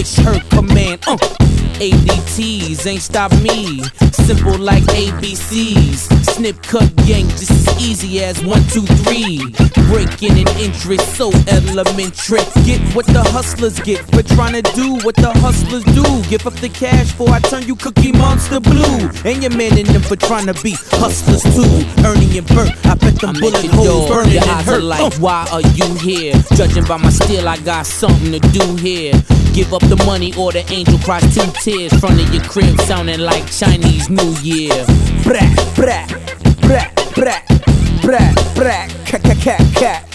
switch her command. ADTs ain't stop me. Simple like ABCs. Snip, cut, gang, just as easy as 1, 2, 3. Breaking in interest, so elementary. Get what the hustlers get for trying to do what the hustlers do. Give up the cash for I turn you Cookie Monster blue. And your man in them for trying to be hustlers too. Ernie and Bert, I bet them bullet holes burning and hurt. Like, why are you here? Judging by my steel, I got something to do here. Give up the money or the angel cries 2 tears. Front of your crib sounding like Chinese New Year. Brat, brat, brat, brat, brat, brat, cat, cat, cat, cat.